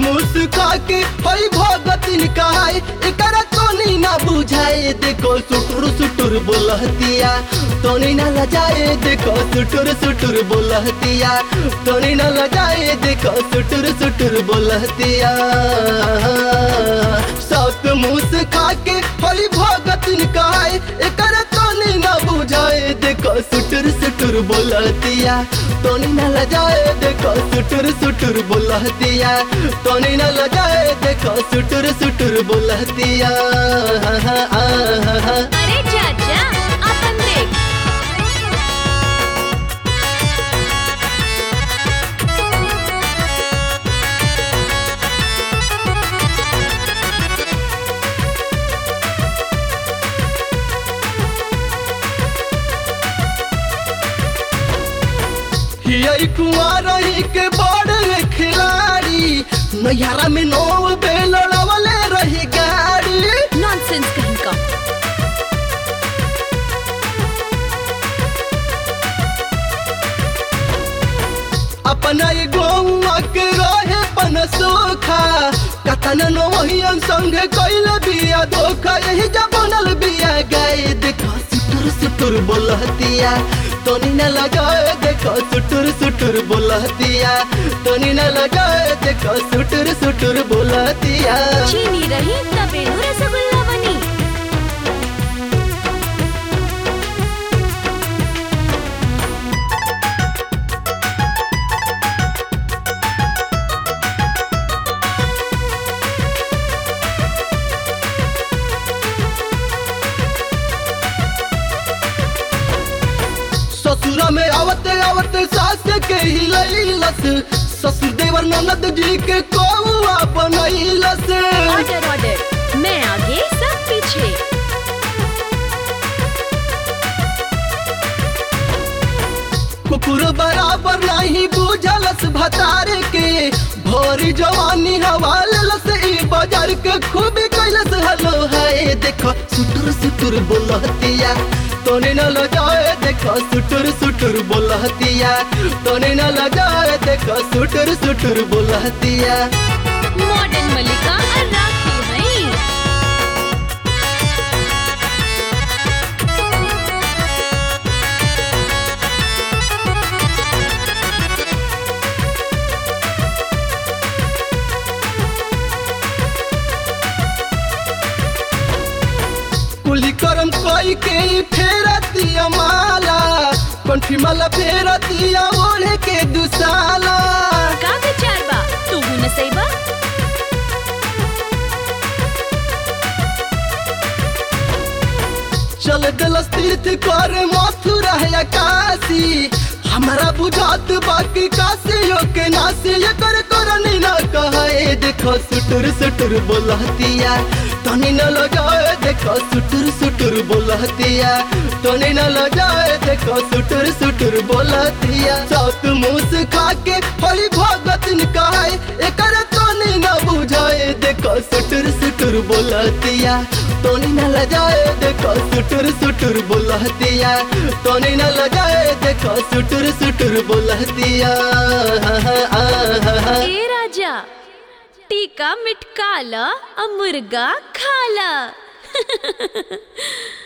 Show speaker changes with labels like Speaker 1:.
Speaker 1: मुस्का के होई भगतिन कहाय एकरा तोनी ना बुझाए देखो सुटुर सुटुर बोलहतिया तोनी ना लजाए देखो सुटुर सुटुर बोलहतिया तोनी ना लजाए देखो सुटुर सुटुर बोलहतिया सात मुस्का के होई भगतिन कहाय एकरा तोनी ना बुझाए देखो सुटुर सुटुर बोलहतिया तोनी ना लजाए देखो सुटुर सुटुर बोलहतिया तोनी ना लजाए देखो सुटुर सुटुर बोलहतिया
Speaker 2: अरे चाचा अपन देख
Speaker 1: हियई कुंवारही के बड़ खिलाड़ी नैहरा में नौ बेल लड़वले रही गाड़ी
Speaker 2: नॉनसेंस कहीं का
Speaker 1: अपना ये गौवा के रहे पन सोखा कतन नोहियन संग कइल बिया धोखा यही जब बनल बिया गए देखो सुटुर सुटुर बोलहतिया तोनी न लगाए देखो सुटुर सुटुर बोलहतिया तोनी न लगाए देखो सुटुर सुटुर बोलहतिया
Speaker 2: चीनी रही तबे रसगुल्ला बनी
Speaker 1: ससुरा में आवते आवते सास के हिलैलस ससुर देवर ननद जी के कौआ बनैलस
Speaker 2: ऑर्डर ऑर्डर मैं आगे सब पीछे
Speaker 1: कुकुर बराबर नहीं बुझलस भतारे के भोरी जवानी हवालस ई बाजार के खूब कैलस हलो है देखो सुटुर सुटुर बोलहतिया तोने न लजाए देखो सुटुर सुटुर बोलहतिया तोने न लजाए देखो सुटुर सुटुर बोलहतिया
Speaker 2: मॉडर्न मलिका और राखी है
Speaker 1: कुली करम कोई के फेरतिया माला कंठी माला फेरतिया ओढ़े के दुसाला
Speaker 2: का विचार बा तू न सईबा
Speaker 1: चल गलस तीर्थ कर मथुरा है काशी हमारा बुझात बाकी काशियों के नासी ये कर करनी ना कहे देखो सुटुर सुटुर बोलहतिया तोनी न लगाए देखो सुटुर सुटुर बोलहतिया तोनी न लगाए देखो सुटुर सुटुर बोलहतिया सात मुस खा के होई भगतिन कहाय एकर तोनी न बुझाए देखो सुटुर सुटुर बोलहतिया तोनी न लगाए देखो सुटुर सुटुर बोलहतिया तोनी न लगाए देखो सुटुर सुटुर बोलहतिया
Speaker 2: ए राजा टीका मिटकाला और मुर्गा खाला